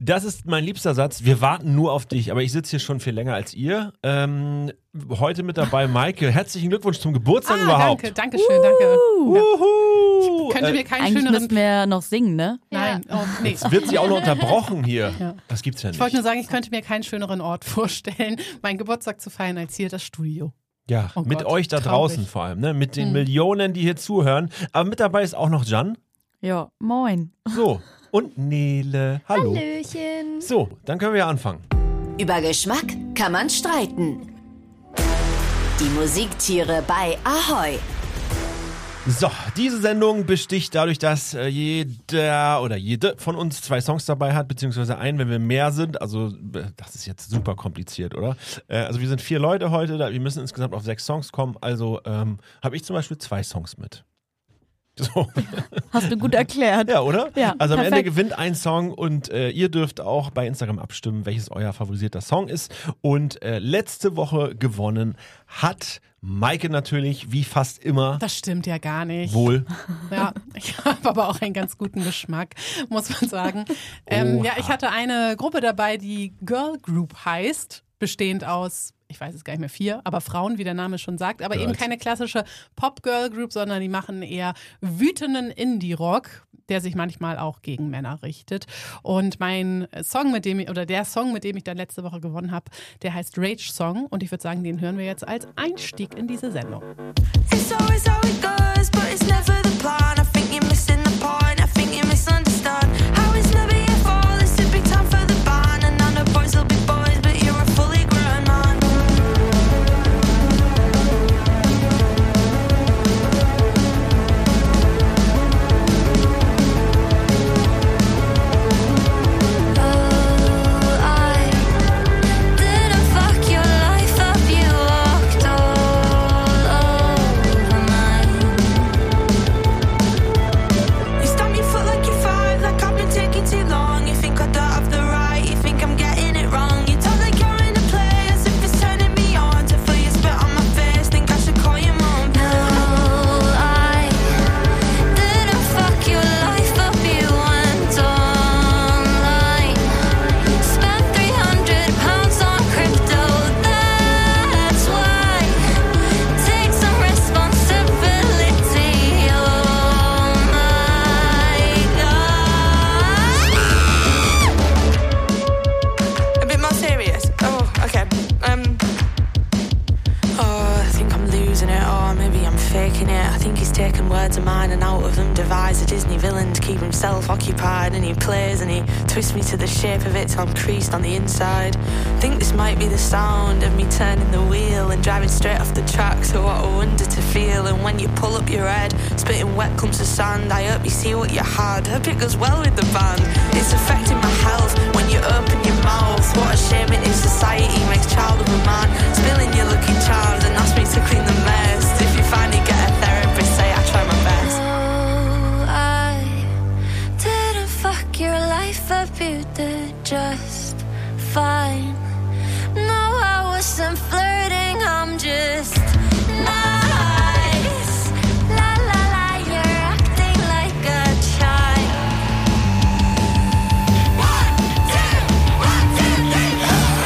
Das ist mein liebster Satz. Wir warten nur auf dich, aber ich sitze hier schon viel länger als ihr. Heute mit dabei Maike. Herzlichen Glückwunsch zum Geburtstag überhaupt. Danke schön, danke. Wuhu. Könnte mir keinen Eigentlich schöneren... müssten wir noch singen, ne? Nein, oh, nee. Jetzt wird sie auch noch unterbrochen hier. Ja. Das gibt's ja nicht. Ich wollte nur sagen, ich könnte mir keinen schöneren Ort vorstellen, meinen Geburtstag zu feiern, als hier das Studio. Ja, Oh mit Gott, euch da traurig. draußen vor allem, ne? Mit den Millionen, die hier zuhören. Aber mit dabei ist auch noch Jan. Ja, moin. So, und Nele. Hallo. Hallöchen. So, dann können wir ja anfangen. Über Geschmack kann man streiten. Die Musiktiere bei Ahoi. So, diese Sendung besticht dadurch, dass jeder oder jede von uns 2 Songs dabei hat, beziehungsweise einen, wenn wir mehr sind. Also, das ist jetzt super kompliziert, oder? Also, wir sind 4 Leute heute, wir müssen insgesamt auf 6 Songs kommen. Also, habe ich zum Beispiel 2 Songs mit. So. Hast du gut erklärt. Ja, oder? Ja, also am perfekt. Ende gewinnt ein Song und ihr dürft auch bei Instagram abstimmen, welches euer favorisierter Song ist. Und letzte Woche gewonnen hat Maike natürlich, wie fast immer. Das stimmt ja gar nicht. Wohl. Ja, ich habe aber auch einen ganz guten Geschmack, muss man sagen. Ja, ich hatte eine Gruppe dabei, die Girl Group heißt, bestehend aus, ich weiß es gar nicht mehr, 4, aber Frauen, wie der Name schon sagt, aber eben keine klassische Pop-Girl-Group, sondern die machen eher wütenden Indie-Rock, der sich manchmal auch gegen Männer richtet. Und mein Song, der Song, mit dem ich dann letzte Woche gewonnen habe, der heißt Rage Song und ich würde sagen, den hören wir jetzt als Einstieg in diese Sendung. It's always how it goes, but it's never the plan. I think you're missing the point, I think you misunderstand. How it's never your fault, it's a big time for the band. And I know boys will be boys, but you're a fully grown man. Occupied and he plays and he twists me to the shape of it till I'm creased on the inside. Think this might be the sound of me turning the wheel and driving straight off the track, so what a wonder to feel. And when you pull up your head, spitting wet clumps of sand, I hope you see what you had. Hope it goes well with the band. It's affecting my health when you open your mouth. What a shame it is society makes child of a man. Spilling your lucky charms and ask me to clean the mess. If you finally get a therapist, say I try my best. Your life up, you did just fine. No, I wasn't flirting, I'm just nice. La la la, you're acting like a child. 1, 2, 1, 2, 3,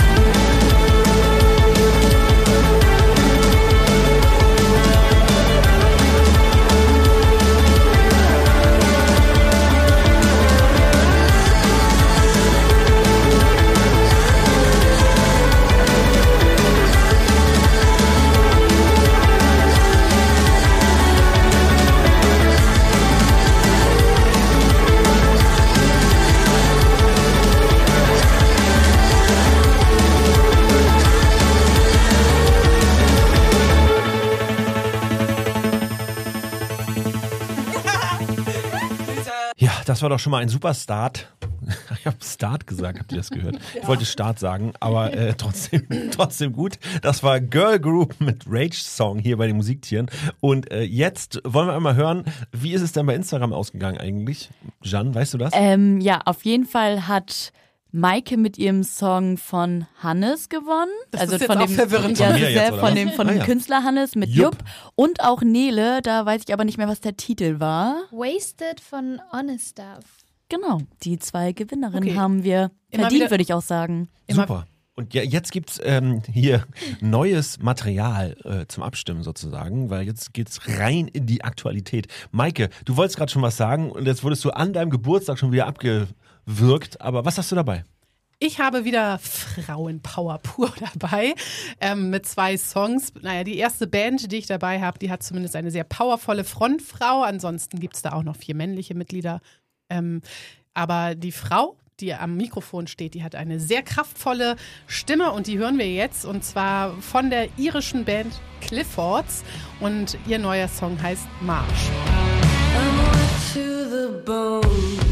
Ja, das war doch schon mal ein super Start. Ich habe Start gesagt, habt ihr das gehört? Ich wollte Start sagen, aber trotzdem gut. Das war Girl Group mit Rage Song hier bei den Musiktieren. Und jetzt wollen wir einmal hören, wie ist es denn bei Instagram ausgegangen eigentlich? Jan, weißt du das? Ja, auf jeden Fall hat Maike mit ihrem Song von Hannes gewonnen. Das ist jetzt auch verwirrend. Ja, Von mir jetzt, oder von was? dem Ja. Künstler Hannes mit Jupp. Jupp. Und auch Nele, da weiß ich aber nicht mehr, was der Titel war. Wasted von Honest Stuff. Genau, die 2 Gewinnerinnen Okay. haben wir Immer verdient, wieder- würde ich auch sagen. Super. Und jetzt gibt's hier neues Material zum Abstimmen sozusagen, weil jetzt geht's rein in die Aktualität. Maike, du wolltest gerade schon was sagen und jetzt wurdest du an deinem Geburtstag schon wieder abgewürgt, aber was hast du dabei? Ich habe wieder Frauenpower pur dabei mit 2 Songs. Naja, die erste Band, die ich dabei habe, die hat zumindest eine sehr powervolle Frontfrau. Ansonsten gibt es da auch noch 4 männliche Mitglieder. Aber die Frau, die am Mikrofon steht, die hat eine sehr kraftvolle Stimme und die hören wir jetzt und zwar von der irischen Band Cliffords und ihr neuer Song heißt Marsch. To the bone.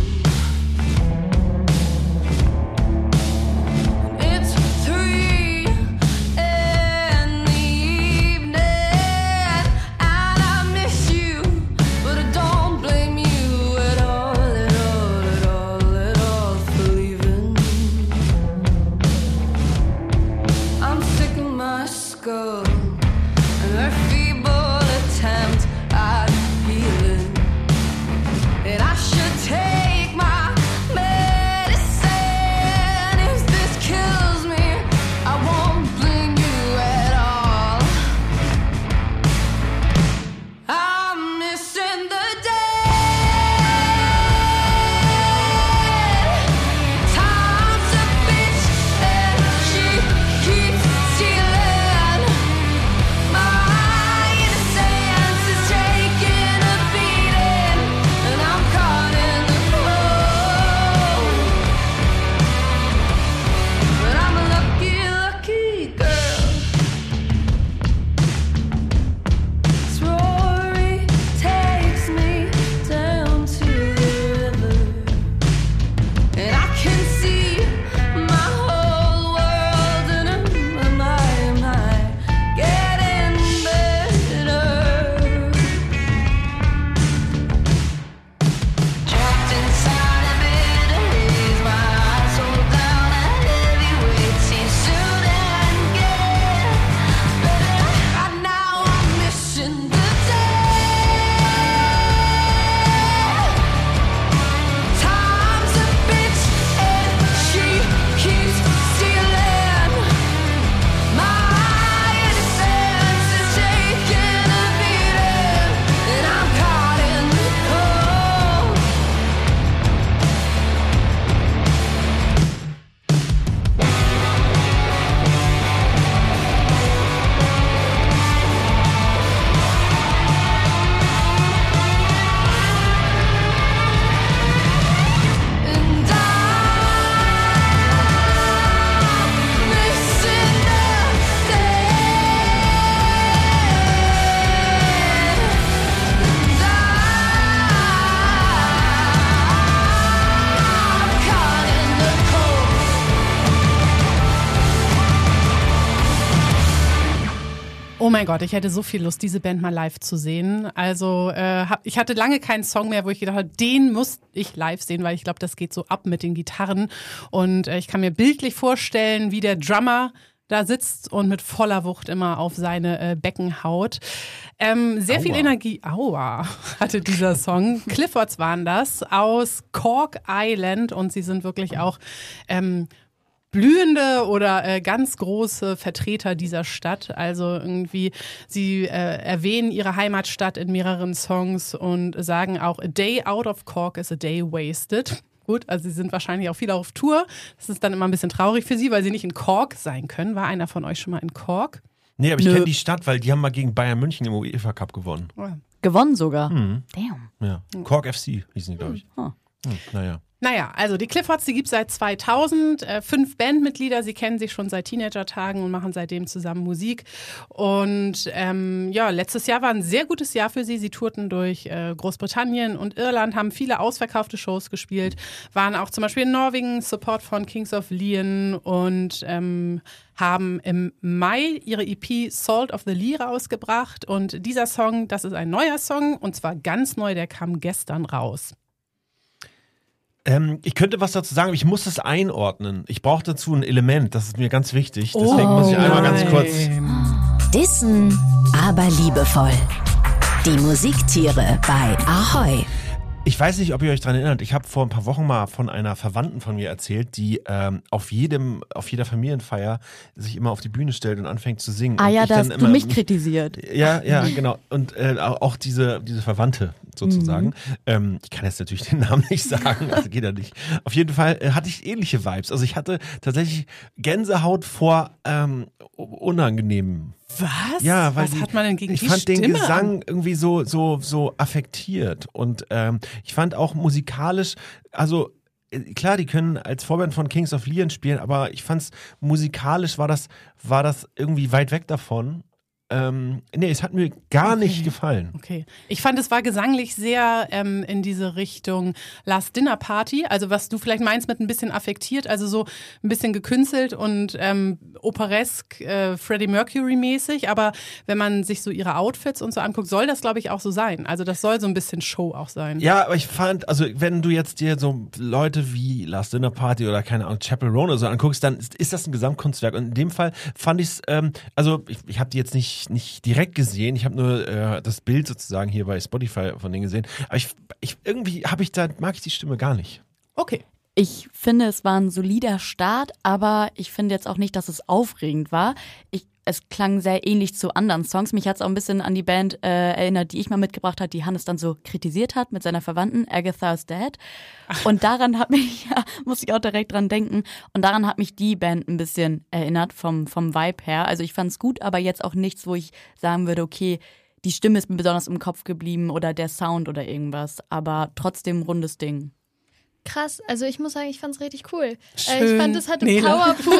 It's 3 in the evening, and I miss you, but I don't blame you at all, at all, at all, at all for leaving. I'm sick of my skull and her feeble attempt at healing. And I should take my medicine. If this kills me, I won't blame you at all. I'm missing the day. Time's a bitch and she keeps stealing. My innocence is taking a beating, and I'm caught in the cold. But I'm a lucky, lucky girl. Rory takes me down to the river, and I can see my whole world, and am I getting better? Trapped inside a bit of haze, my eyes hold down a heavyweight, seems soon and get better. Right now I'm missing the day. Time's a bitch and she keeps stealing. My innocence is taking a beating, and I'm caught in the cold. And I'm missing the I'm caught in the cold. Oh mein Gott, ich hätte so viel Lust, diese Band mal live zu sehen. Also ich hatte lange keinen Song mehr, wo ich gedacht habe, den muss ich live sehen, weil ich glaube, das geht so ab mit den Gitarren. Und ich kann mir bildlich vorstellen, wie der Drummer da sitzt und mit voller Wucht immer auf seine Becken haut. Sehr viel Energie, hatte dieser Song. Cliffords waren das, aus Cork Island, und sie sind wirklich auch blühende oder ganz große Vertreter dieser Stadt. Also irgendwie, sie erwähnen ihre Heimatstadt in mehreren Songs und sagen auch, a day out of Cork is a day wasted. Gut, also sie sind wahrscheinlich auch viel auf Tour. Das ist dann immer ein bisschen traurig für sie, weil sie nicht in Cork sein können. War einer von euch schon mal in Cork? Nee, aber ich Nö. kenne die Stadt, weil die haben mal gegen Bayern München im UEFA Cup gewonnen. Gewonnen sogar. Damn. Ja. Cork FC hießen die, glaube ich. Naja. Naja, also die Cliffords, die gibt es seit 2000, 5 Bandmitglieder, sie kennen sich schon seit Teenagertagen und machen seitdem zusammen Musik. Und letztes Jahr war ein sehr gutes Jahr für sie. Sie tourten durch Großbritannien und Irland, haben viele ausverkaufte Shows gespielt, waren auch zum Beispiel in Norwegen, Support von Kings of Leon und haben im Mai ihre EP Salt of the Lee rausgebracht. Und dieser Song, das ist ein neuer Song und zwar ganz neu, der kam gestern raus. Ich könnte was dazu sagen, aber ich muss es einordnen. Ich brauche dazu ein Element, das ist mir ganz wichtig. Deswegen muss ich einmal ganz kurz... Dissen, aber liebevoll. Die Musiktiere bei Ahoi. Ich weiß nicht, ob ihr euch daran erinnert. Ich habe vor ein paar Wochen mal von einer Verwandten von mir erzählt, die auf jeder Familienfeier sich immer auf die Bühne stellt und anfängt zu singen. Ah und ja, ich da dann hast du mich kritisiert. Ja, genau. Und auch diese Verwandte sozusagen. Ich kann jetzt natürlich den Namen nicht sagen, also geht ja nicht. Auf jeden Fall hatte ich ähnliche Vibes. Also ich hatte tatsächlich Gänsehaut vor unangenehmen. Was? Ja, weil was hat man denn gegen ich die fand Stimme den Gesang irgendwie so affektiert und ich fand auch musikalisch, also klar, die können als Vorband von Kings of Leon spielen, aber ich fand's musikalisch war das irgendwie weit weg davon. Nee, es hat mir gar nicht gefallen. Okay. Ich fand, es war gesanglich sehr in diese Richtung Last Dinner Party, also was du vielleicht meinst mit ein bisschen affektiert, also so ein bisschen gekünstelt und operesk, Freddie Mercury mäßig, aber wenn man sich so ihre Outfits und so anguckt, soll das, glaube ich, auch so sein. Also das soll so ein bisschen Show auch sein. Ja, aber ich fand, also wenn du jetzt dir so Leute wie Last Dinner Party oder keine Ahnung, Chapel Roan oder so anguckst, dann ist das ein Gesamtkunstwerk und in dem Fall fand ich es, also ich habe die jetzt nicht direkt gesehen, ich habe nur das Bild sozusagen hier bei Spotify von denen gesehen, aber irgendwie mag ich die Stimme gar nicht. Okay. Ich finde, es war ein solider Start, aber ich finde jetzt auch nicht, dass es aufregend war. Es klang sehr ähnlich zu anderen Songs. Mich hat es auch ein bisschen an die Band erinnert, die ich mal mitgebracht habe, die Hannes dann so kritisiert hat mit seiner Verwandten, Agatha's Dad. Und daran muss ich auch direkt dran denken. Und daran hat mich die Band ein bisschen erinnert vom Vibe her. Also ich fand es gut, aber jetzt auch nichts, wo ich sagen würde, okay, die Stimme ist mir besonders im Kopf geblieben oder der Sound oder irgendwas. Aber trotzdem rundes Ding. Krass, also ich muss sagen, ich fand's richtig cool. Schön. Ich fand, das hatte Nele. Power pur.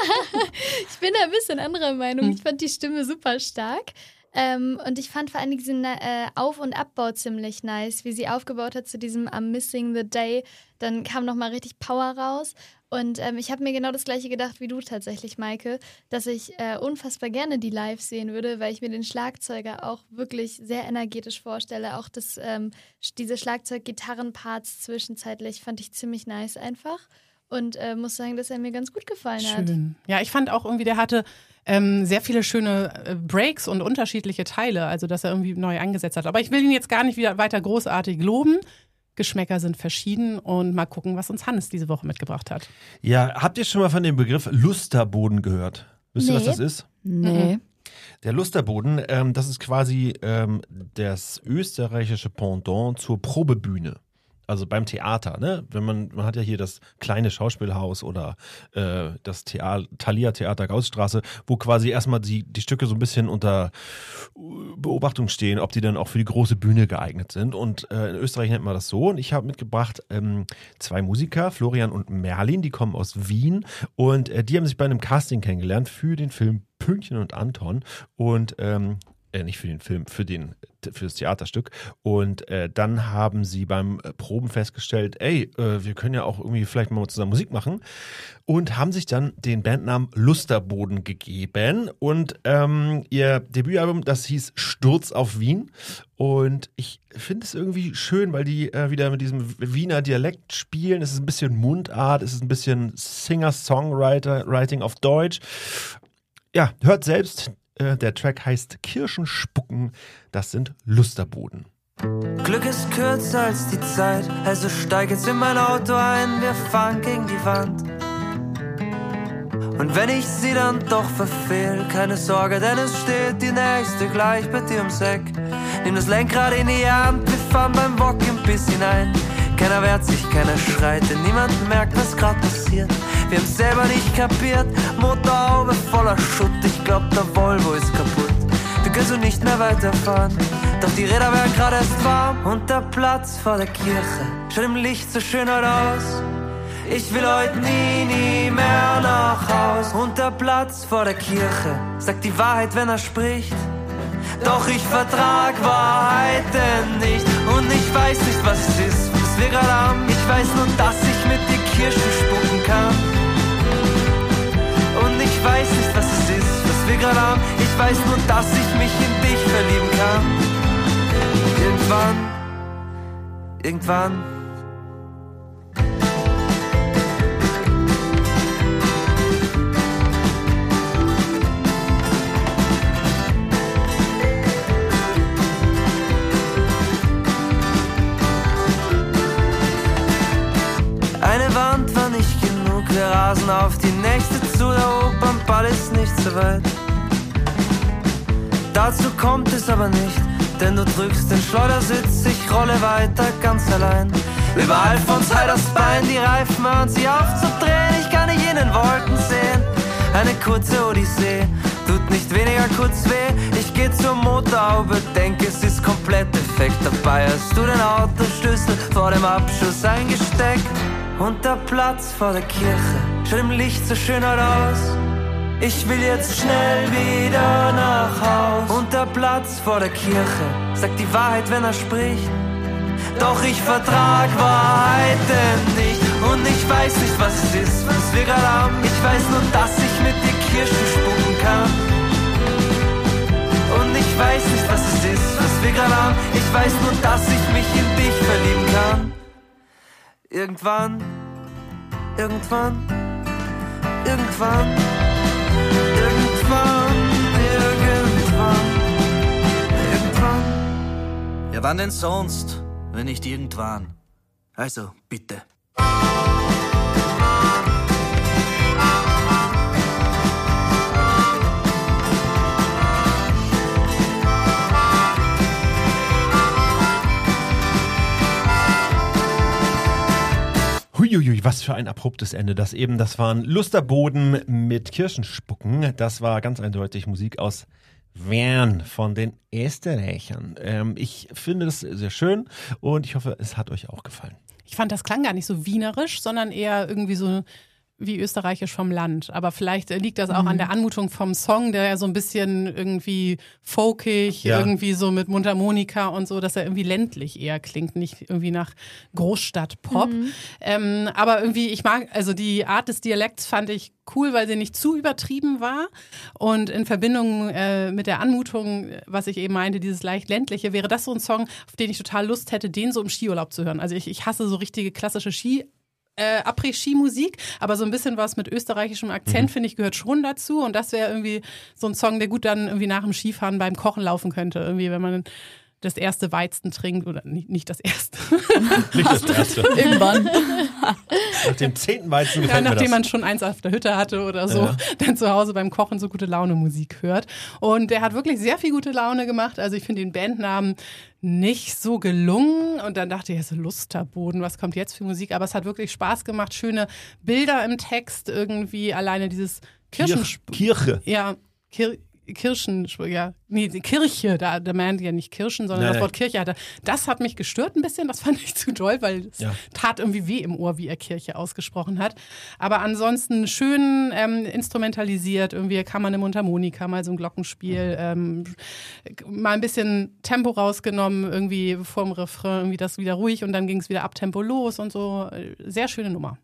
Ich bin da ein bisschen anderer Meinung. Ich fand die Stimme super stark. Und ich fand vor allem diesen Auf- und Abbau ziemlich nice, wie sie aufgebaut hat zu diesem I'm Missing the Day. Dann kam nochmal richtig Power raus. Und ich habe mir genau das Gleiche gedacht wie du tatsächlich, Maike, dass ich unfassbar gerne die live sehen würde, weil ich mir den Schlagzeuger auch wirklich sehr energetisch vorstelle. Auch diese Schlagzeug-Gitarren-Parts zwischenzeitlich fand ich ziemlich nice einfach. Und muss sagen, dass er mir ganz gut gefallen hat. Schön. Ja, ich fand auch irgendwie, der hatte sehr viele schöne Breaks und unterschiedliche Teile, also dass er irgendwie neu angesetzt hat. Aber ich will ihn jetzt gar nicht wieder weiter großartig loben. Geschmäcker sind verschieden und mal gucken, was uns Hannes diese Woche mitgebracht hat. Ja, habt ihr schon mal von dem Begriff Lusterboden gehört? Wisst ihr, was das ist? Nee. Der Lusterboden, das ist quasi das österreichische Pendant zur Probebühne. Also beim Theater, ne? Man hat ja hier das kleine Schauspielhaus oder das Thalia Theater Gaußstraße, wo quasi erstmal die Stücke so ein bisschen unter Beobachtung stehen, ob die dann auch für die große Bühne geeignet sind. Und in Österreich nennt man das so. Und ich habe mitgebracht 2 Musiker, Florian und Merlin, die kommen aus Wien. Und die haben sich bei einem Casting kennengelernt für den Film Pünktchen und Anton. Und nicht für den Film, für das Theaterstück. Und dann haben sie beim Proben festgestellt, wir können ja auch irgendwie vielleicht mal zusammen Musik machen. Und haben sich dann den Bandnamen Lusterboden gegeben. Und ihr Debütalbum, das hieß Sturz auf Wien. Und ich finde es irgendwie schön, weil die wieder mit diesem Wiener Dialekt spielen. Es ist ein bisschen Mundart, es ist ein bisschen Singer-Songwriting auf Deutsch. Ja, hört selbst. Der Track heißt Kirschenspucken, das sind Lusterboden. Glück ist kürzer als die Zeit, also steig jetzt in mein Auto ein, wir fahren gegen die Wand. Und wenn ich sie dann doch verfehl, keine Sorge, denn es steht die nächste gleich bei dir ums Eck. Nimm das Lenkrad in die Hand, wir fahren beim Wok ein bisschen ein. Keiner wehrt sich, keiner schreit, denn niemand merkt, was grad passiert. Wir haben's selber nicht kapiert, Motorhaube voller Schutt, ich glaub, der Volvo ist kaputt. Wir können so nicht mehr weiterfahren, doch die Räder werden grad erst warm. Und der Platz vor der Kirche schaut im Licht so schön heute aus. Ich will heute nie mehr nach Haus. Und der Platz vor der Kirche sagt die Wahrheit, wenn er spricht. Doch ich vertrag Wahrheiten nicht. Und ich weiß nicht, was es ist, was wir gerade haben. Ich weiß nur, dass ich mit dir Kirschen spucken kann. Und ich weiß nicht, was es ist, was wir gerade haben. Ich weiß nur, dass ich mich in dich verlieben kann. Irgendwann. warten auf die nächste zu, der Opernball ist nicht so weit. Dazu kommt es aber nicht, denn du drückst den Schleudersitz, ich rolle weiter ganz allein. Überall von Zeit aufs Bein, die Reifen hören sich auf zu drehen, ich kann nicht in den Wolken sehen. Eine kurze Odyssee, tut nicht weniger kurz weh. Ich geh zur Motorhaube, denk es ist komplett defekt. Dabei hast du den Autoschlüssel vor dem Abschuss eingesteckt. Und der Platz vor der Kirche schaut im Licht so schön halt aus. Ich will jetzt schnell wieder nach Haus. Und der Platz vor der Kirche sagt die Wahrheit, wenn er spricht. Doch ich vertrag Wahrheiten nicht. Und ich weiß nicht, was es ist, was wir gerade haben. Ich weiß nur, dass ich mit dir Kirschen spucken kann. Und ich weiß nicht, was es ist, was wir gerade haben. Ich weiß nur, dass ich mich in dich verlieben kann. Irgendwann, irgendwann, irgendwann, irgendwann, irgendwann, irgendwann. Ja, wann denn sonst, wenn nicht irgendwann? Also, bitte. Huiuiui, was für ein abruptes Ende das eben. Das waren Lusterboden mit Kirschenspucken. Das war ganz eindeutig Musik aus Wern von den Österreichern. Ich finde das sehr schön und ich hoffe, es hat euch auch gefallen. Ich fand, das klang gar nicht so wienerisch, sondern eher irgendwie so wie österreichisch vom Land. Aber vielleicht liegt das auch an der Anmutung vom Song, der ja so ein bisschen irgendwie folkig, irgendwie so mit Mundharmonika und so, dass er irgendwie ländlich eher klingt, nicht irgendwie nach Großstadt-Pop. Aber irgendwie, ich mag, also die Art des Dialekts fand ich cool, weil sie nicht zu übertrieben war. Und in Verbindung mit der Anmutung, was ich eben meinte, dieses leicht ländliche, wäre das so ein Song, auf den ich total Lust hätte, den so im Skiurlaub zu hören. Also ich hasse so richtige klassische Après-Ski-Musik, aber so ein bisschen was mit österreichischem Akzent, finde ich, gehört schon dazu. Und das wäre irgendwie so ein Song, der gut dann irgendwie nach dem Skifahren beim Kochen laufen könnte. Irgendwie, wenn man das erste Weizen trinkt, oder nicht das erste. Nicht das erste. Irgendwann. Nach dem 10. Weizen gefällt mir nachdem das. man schon eins auf der Hütte hatte oder so, dann zu Hause beim Kochen so gute Laune Musik hört. Und der hat wirklich sehr viel gute Laune gemacht. Also ich finde den Bandnamen nicht so gelungen. Und dann dachte ich, so Lusterboden, was kommt jetzt für Musik? Aber es hat wirklich Spaß gemacht. Schöne Bilder im Text irgendwie. Alleine dieses Kirche. Ja, Kirche, da meint ja nicht Kirschen, sondern das Wort Kirche hatte. Das hat mich gestört ein bisschen, das fand ich zu doll, weil es tat irgendwie weh im Ohr, wie er Kirche ausgesprochen hat. Aber ansonsten schön instrumentalisiert, irgendwie kann man eine Mundharmonika, mal so ein Glockenspiel, mal ein bisschen Tempo rausgenommen, irgendwie vorm Refrain, irgendwie das wieder ruhig und dann ging es wieder ab Tempo los und so. Sehr schöne Nummer.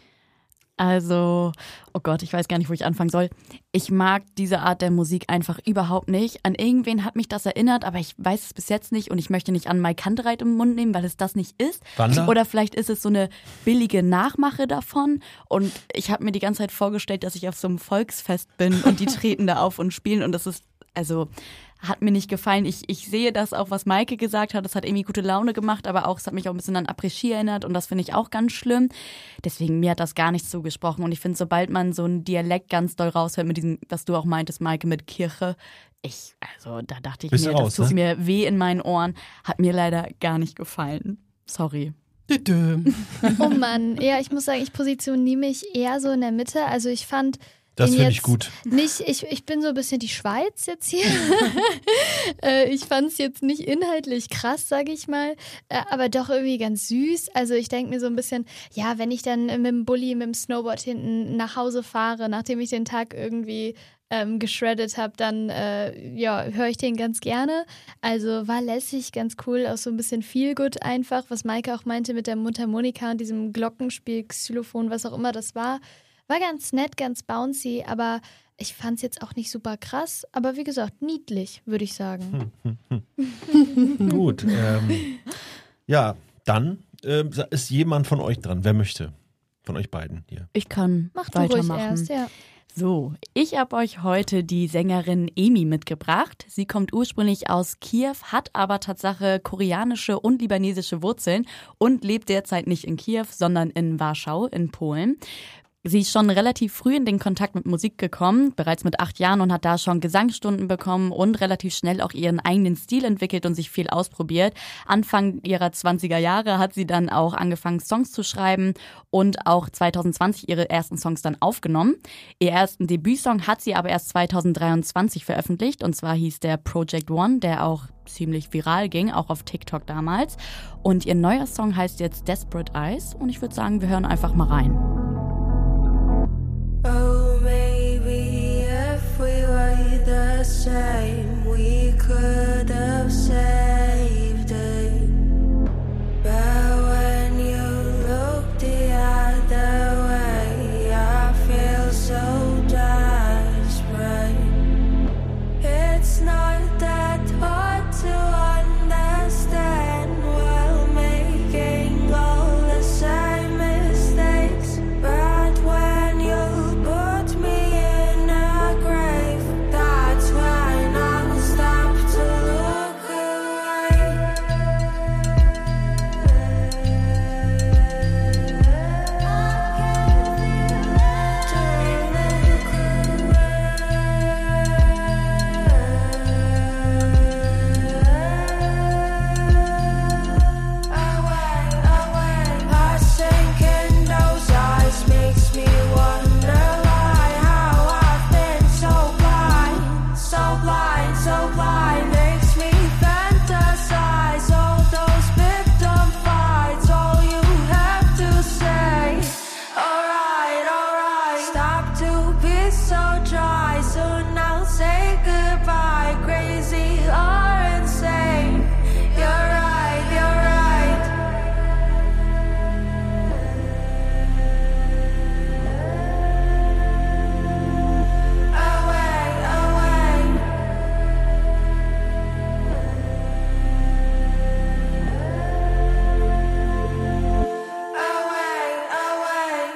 Also, oh Gott, ich weiß gar nicht, wo ich anfangen soll. Ich mag diese Art der Musik einfach überhaupt nicht. An irgendwen hat mich das erinnert, aber ich weiß es bis jetzt nicht und ich möchte nicht an Mai Kantereit im Mund nehmen, weil es das nicht ist. Wander? Oder vielleicht ist es so eine billige Nachmache davon und ich habe mir die ganze Zeit vorgestellt, dass ich auf so einem Volksfest bin und die treten da auf und spielen und das ist, also hat mir nicht gefallen. Ich sehe das auch, was Maike gesagt hat. Das hat irgendwie gute Laune gemacht, aber auch, es hat mich auch ein bisschen an Après-Ski erinnert und das finde ich auch ganz schlimm. Deswegen, mir hat das gar nicht zugesprochen und ich finde, sobald man so einen Dialekt ganz doll raushört mit diesem, was du auch meintest, Maike, mit Kirche, da dachte ich mir, das tut mir weh in meinen Ohren, hat mir leider gar nicht gefallen. Sorry. Oh Mann, ja, ich muss sagen, ich positioniere mich eher so in der Mitte. Also ich fand das finde ich gut. Ich bin so ein bisschen die Schweiz jetzt hier. Ich fand es jetzt nicht inhaltlich krass, sage ich mal, aber doch irgendwie ganz süß. Also ich denke mir so ein bisschen, ja, wenn ich dann mit dem Bulli, mit dem Snowboard hinten nach Hause fahre, nachdem ich den Tag irgendwie geschreddet habe, dann höre ich den ganz gerne. Also war lässig, ganz cool, auch so ein bisschen Feelgood einfach, was Maike auch meinte mit der Mundharmonika und diesem Glockenspiel, Xylophon, was auch immer das war. War ganz nett, ganz bouncy, aber ich fand es jetzt auch nicht super krass. Aber wie gesagt, niedlich, würde ich sagen. Gut. Ja, dann ist jemand von euch dran. Wer möchte? Von euch beiden hier. Ich kann Mach du ruhig weitermachen. erst, ja. So, ich habe euch heute die Sängerin Emi mitgebracht. Sie kommt ursprünglich aus Kiew, hat aber Tatsache koreanische und libanesische Wurzeln und lebt derzeit nicht in Kiew, sondern in Warschau in Polen. Sie ist schon relativ früh in den Kontakt mit Musik gekommen, bereits mit 8 Jahren, und hat da schon Gesangsstunden bekommen und relativ schnell auch ihren eigenen Stil entwickelt und sich viel ausprobiert. Anfang ihrer 20er Jahre hat sie dann auch angefangen, Songs zu schreiben und auch 2020 ihre ersten Songs dann aufgenommen. Ihr ersten Debütsong hat sie aber erst 2023 veröffentlicht, und zwar hieß der Project One, der auch ziemlich viral ging, auch auf TikTok damals. Und ihr neuer Song heißt jetzt Desperate Eyes, und ich würde sagen, wir hören einfach mal rein. Oh, maybe if we were the same, we could have saved it. But when you look the other way, I feel so desperate. It's not that hard to understand while making all the same mistakes. But when you put me in a grave, that's when I'll stop to look away. I sink in those eyes, makes me wonder why, how I've been so blind, so blind, so blind. Makes me fantasize all those victim fights, all you have to say. Alright, stop to be so dry, soon I'll say goodbye. Crazy or insane, you're right, you're right. Away, away. Away, away.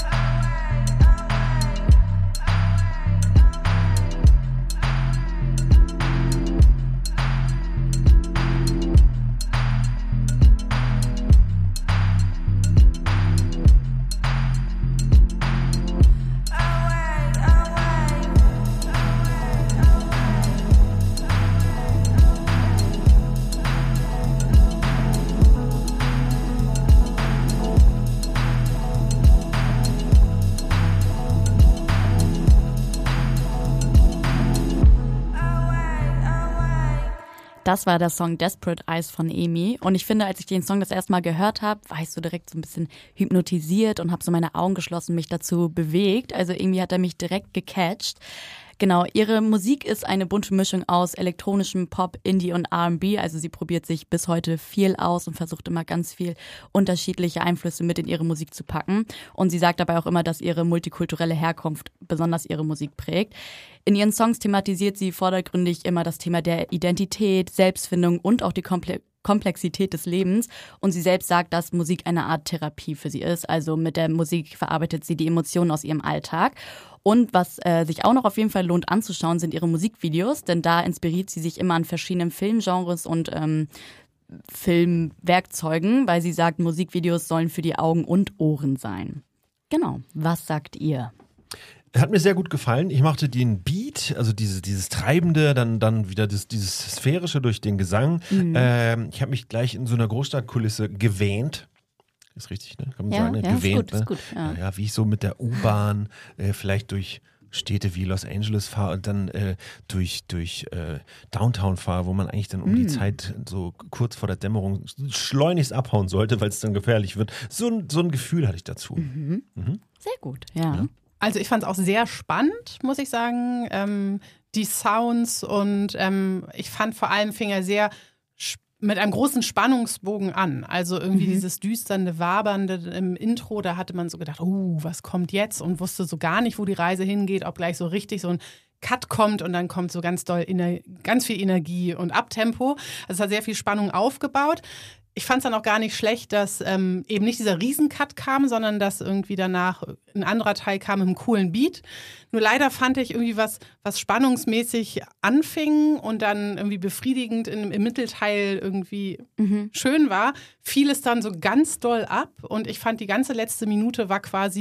Das war der Song Desperate Eyes von Emi. Und ich finde, als ich den Song das erste Mal gehört habe, war ich so direkt so ein bisschen hypnotisiert und habe so meine Augen geschlossen, mich dazu bewegt. Also irgendwie hat er mich direkt gecatcht. Genau, ihre Musik ist eine bunte Mischung aus elektronischem Pop, Indie und R&B. Also sie probiert sich bis heute viel aus und versucht immer ganz viel unterschiedliche Einflüsse mit in ihre Musik zu packen. Und sie sagt dabei auch immer, dass ihre multikulturelle Herkunft besonders ihre Musik prägt. In ihren Songs thematisiert sie vordergründig immer das Thema der Identität, Selbstfindung und auch die Komplexität des Lebens. Und sie selbst sagt, dass Musik eine Art Therapie für sie ist. Also mit der Musik verarbeitet sie die Emotionen aus ihrem Alltag. Und was sich auch noch auf jeden Fall lohnt anzuschauen, sind ihre Musikvideos, denn da inspiriert sie sich immer an verschiedenen Filmgenres und Filmwerkzeugen, weil sie sagt, Musikvideos sollen für die Augen und Ohren sein. Genau, was sagt ihr? Hat mir sehr gut gefallen. Ich mochte den Beat, also dieses Treibende, dann wieder dieses Sphärische durch den Gesang. Ich habe mich gleich in so einer Großstadtkulisse gewähnt. Ist richtig, ne? Kann man sagen, ne? Ja, Gewähnt, ist gut, ne? Ja, wie ich so mit der U-Bahn vielleicht durch Städte wie Los Angeles fahre und dann durch Downtown fahre, wo man eigentlich dann um die Zeit so kurz vor der Dämmerung schleunigst abhauen sollte, weil es dann gefährlich wird. So ein Gefühl hatte ich dazu. Sehr gut, ja. Also ich fand es auch sehr spannend, muss ich sagen, die Sounds, und ich fand vor allem fing er sehr mit einem großen Spannungsbogen an. Also irgendwie dieses düsternde, wabernde im Intro, da hatte man so gedacht, was kommt jetzt? Und wusste so gar nicht, wo die Reise hingeht, ob gleich so richtig so ein Cut kommt und dann kommt so ganz doll ganz viel Energie und Abtempo. Also es hat sehr viel Spannung aufgebaut. Ich fand es dann auch gar nicht schlecht, dass eben nicht dieser Riesencut kam, sondern dass irgendwie danach ein anderer Teil kam mit einem coolen Beat. Nur leider fand ich irgendwie was spannungsmäßig anfing und dann irgendwie befriedigend im Mittelteil irgendwie schön war, fiel es dann so ganz doll ab. Und ich fand, die ganze letzte Minute war quasi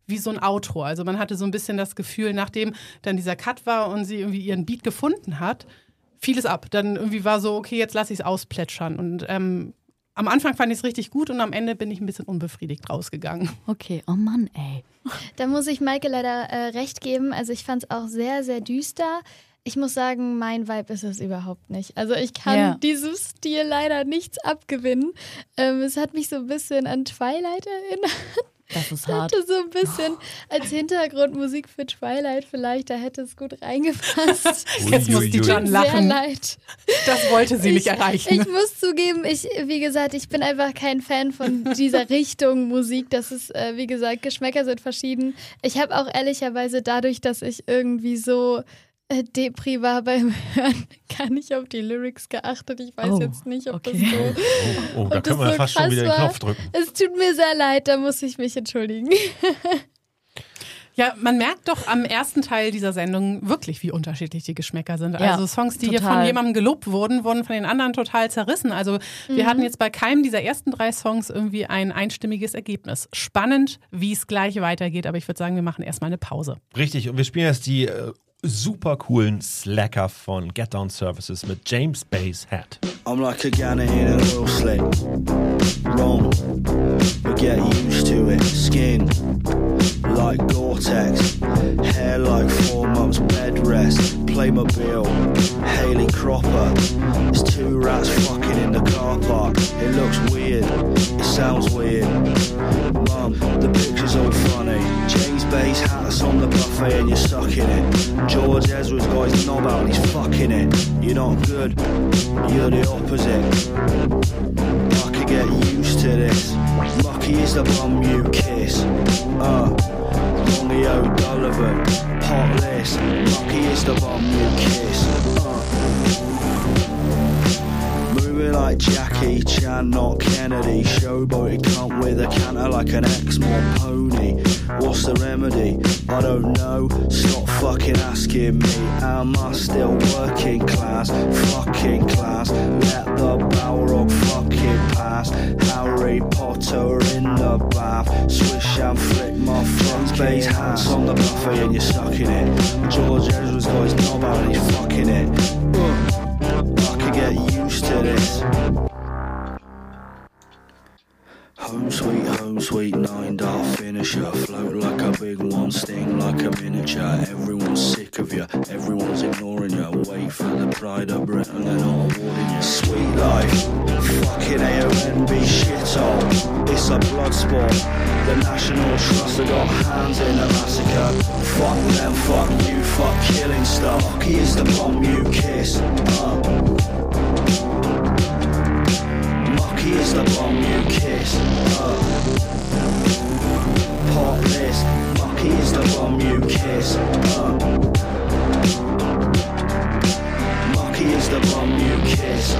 wie so ein Outro. Also man hatte so ein bisschen das Gefühl, nachdem dann dieser Cut war und sie irgendwie ihren Beat gefunden hat, fiel es ab. Dann irgendwie war so, okay, jetzt lasse ich es ausplätschern. Und am Anfang fand ich es richtig gut und am Ende bin ich ein bisschen unbefriedigt rausgegangen. Okay, oh Mann, ey. Da muss ich Maike leider recht geben. Also ich fand es auch sehr, sehr düster. Ich muss sagen, mein Vibe ist es überhaupt nicht. Also ich kann diesem Stil leider nichts abgewinnen. Es hat mich so ein bisschen an Twilight erinnert. Das ist Ich hart. hatte so ein bisschen als Hintergrundmusik für Twilight vielleicht, da hätte es gut reingepasst. Jetzt muss die Jan lachen. Sehr leid. Das wollte sie nicht erreichen. Ich muss zugeben, wie gesagt, ich bin einfach kein Fan von dieser Richtung Musik. Das ist, wie gesagt, Geschmäcker sind verschieden. Ich habe auch ehrlicherweise dadurch, dass ich irgendwie so Depri war beim Hören, gar nicht auf die Lyrics geachtet. Ich weiß jetzt nicht, ob das so da können wir so fast schon wieder den krass war. Knopf drücken. Es tut mir sehr leid, da muss ich mich entschuldigen. Ja, man merkt doch am ersten Teil dieser Sendung wirklich, wie unterschiedlich die Geschmäcker sind. Ja, Also Songs, die hier total. von jemandem gelobt wurden, wurden von den anderen total zerrissen. Also wir hatten jetzt bei keinem dieser ersten 3 Songs irgendwie ein einstimmiges Ergebnis. Spannend, wie es gleich weitergeht, aber ich würde sagen, wir machen erstmal eine Pause. Richtig, und wir spielen jetzt die super coolen Slacker von Get Down Services mit James Bay's Hat. I'm like a gunner in an oil slick. Wrong, but get used to it. Skin like Gore-Tex. Hair like 4 months bed rest. Playmobil, Haley Cropper. There's 2 rats fucking in the car park. It looks weird, it sounds weird. Mum, the picture's all funny. James Bay's hat's on the buffet and you're sucking it. George Ezra's got his knob out and he's fucking it. You're not good, you're the opposite. I could get used to this. Mucky is the bum you kiss. Ronnie O'Donovan, potless. Mucky is the bum you kiss. Moving like Jackie Chan, not Kennedy. Showboated cunt with a canter like an Exmoor pony. What's the remedy? I don't know. Stop fucking asking me. Am I still working class? Fucking class. Let the Balrog fucking pass. Harry Potter in the bath. Swish and flick my front base hats on the buffet and you're sucking it. George Ezra's got his knob out and he's fucking it. I could get used to this. Home sweet 9-dart finisher. Float like a big one, sting like a miniature. Everyone's sick of you, everyone's ignoring you. Wait for the pride of Britain, they're not awarding you. Sweet life, fucking AONB shithole. It's a blood sport. The National Trust have got hands in the massacre. Fuck them, fuck you, fuck killing stuff. He is the bomb you kiss. Mucky is the bomb you kiss. Potless. Mucky is the bomb you kiss. Mucky is the bomb you kiss.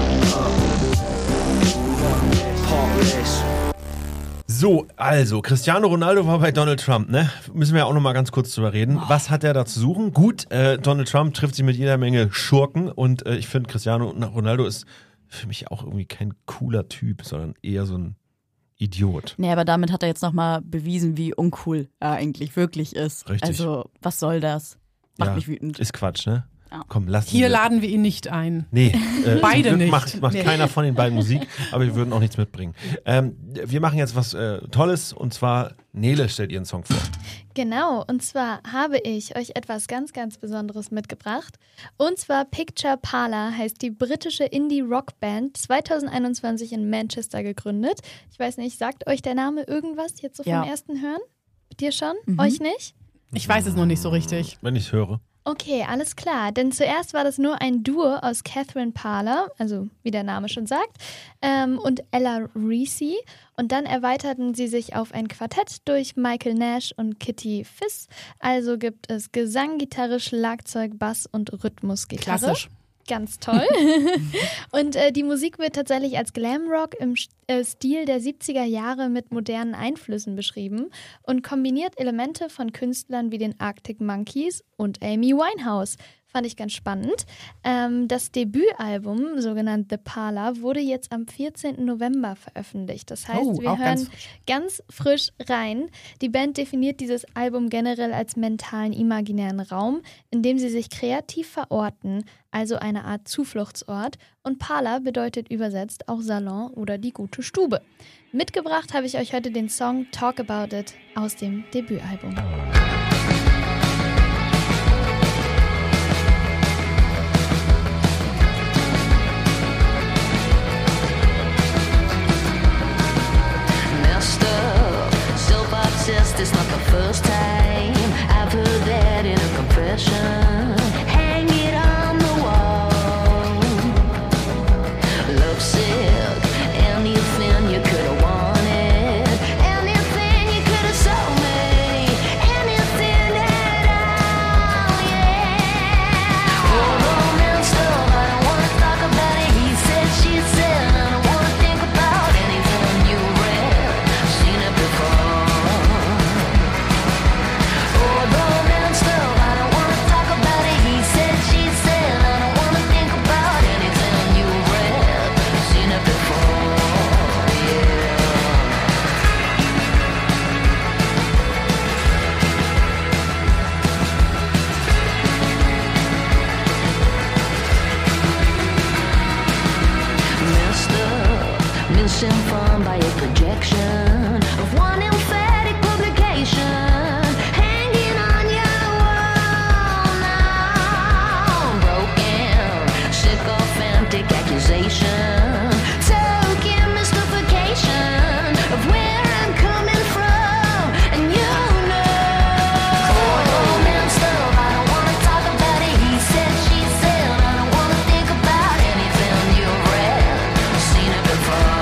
Potless. So, also, Cristiano Ronaldo war bei Donald Trump, ne? Müssen wir ja auch noch mal ganz kurz drüber reden. Was hat er da zu suchen? Gut, Donald Trump trifft sich mit jeder Menge Schurken und ich finde, Cristiano Ronaldo ist für mich auch irgendwie kein cooler Typ, sondern eher so ein Idiot. Nee, aber damit hat er jetzt nochmal bewiesen, wie uncool er eigentlich wirklich ist. Richtig. Also, was soll das? Macht mich wütend. Ist Quatsch, ne? Ja. Komm, lass Hier laden wir ihn nicht ein. Nee, Beide zum Glück nicht. Macht keiner von den beiden Musik, aber wir würden auch nichts mitbringen. Wir machen jetzt was Tolles und zwar Nele stellt ihren Song vor. Genau, und zwar habe ich euch etwas ganz, ganz Besonderes mitgebracht. Und zwar Picture Parlour heißt die britische Indie-Rock-Band, 2021 in Manchester gegründet. Ich weiß nicht, sagt euch der Name irgendwas jetzt so vom ersten Hören? Dir schon? Euch nicht? Ich weiß es noch nicht so richtig. Wenn ich es höre. Okay, alles klar. Denn zuerst war das nur ein Duo aus Catherine Parlour, also wie der Name schon sagt, und Ella Reese. Und dann erweiterten sie sich auf ein Quartett durch Michael Nash und Kitty Fiss. Also gibt es Gesang, Gitarre, Schlagzeug, Bass und Rhythmusgitarre. Klassisch. Ganz toll. Und die Musik wird tatsächlich als Glamrock im Stil der 70er Jahre mit modernen Einflüssen beschrieben und kombiniert Elemente von Künstlern wie den Arctic Monkeys und Amy Winehouse. Fand ich ganz spannend. Das Debütalbum, sogenannt The Parlor, wurde jetzt am 14. November veröffentlicht. Das heißt, wir hören ganz frisch rein. Die Band definiert dieses Album generell als mentalen, imaginären Raum, in dem sie sich kreativ verorten, also eine Art Zufluchtsort. Und Parlor bedeutet übersetzt auch Salon oder die gute Stube. Mitgebracht habe ich euch heute den Song Talk About It aus dem Debütalbum. It's not the first time I've heard that in a confession. Hang it on the wall. Love sick, anything you could have wanted, anything you could have sold me, anything at all, yeah. Oh, romance stuff, I don't wanna talk about it. He said, she said, I don't wanna think about anything you read, seen it before. Missing fun by a projection of one emphatic publication hanging on your wall now. Broken, sick of antic accusation, token mystification of where I'm coming from, and you know. Oh, man, stuff, I don't wanna talk about it. He said, she said, I don't wanna think about anything you read, seen it before.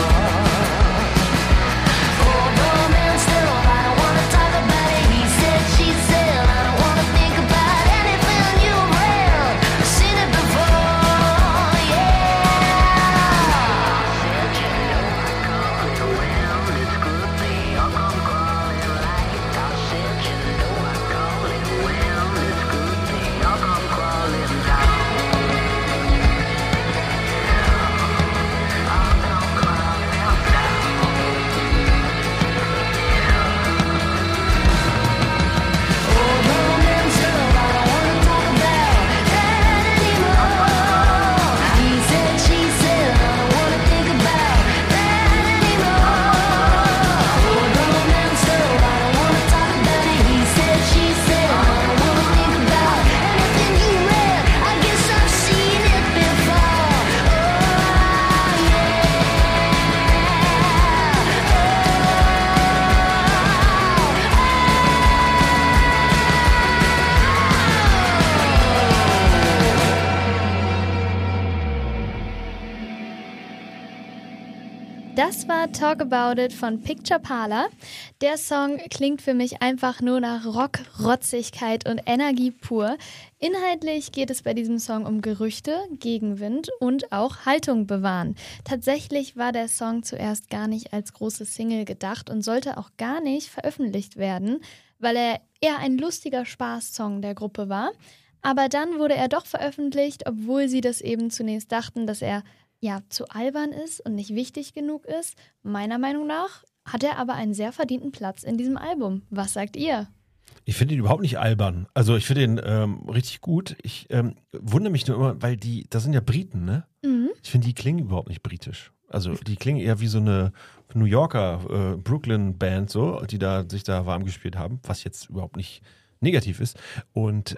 Das war Talk About It von Picture Parlor. Der Song klingt für mich einfach nur nach Rock, Rotzigkeit und Energie pur. Inhaltlich geht es bei diesem Song um Gerüchte, Gegenwind und auch Haltung bewahren. Tatsächlich war der Song zuerst gar nicht als große Single gedacht und sollte auch gar nicht veröffentlicht werden, weil er eher ein lustiger Spaßsong der Gruppe war. Aber dann wurde er doch veröffentlicht, obwohl sie das eben zunächst dachten, dass er zu albern ist und nicht wichtig genug ist. Meiner Meinung nach hat er aber einen sehr verdienten Platz in diesem Album. Was sagt ihr? Ich finde ihn überhaupt nicht albern. Also ich finde ihn richtig gut. Ich wundere mich nur immer, weil das sind ja Briten, ne? Mhm. Ich finde, die klingen überhaupt nicht britisch. Also die klingen eher wie so eine New Yorker Brooklyn-Band, so, die sich da warm gespielt haben, was jetzt überhaupt nicht negativ ist. Und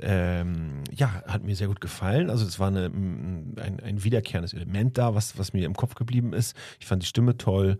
hat mir sehr gut gefallen. Also es war ein wiederkehrendes Element da, was mir im Kopf geblieben ist. Ich fand die Stimme toll.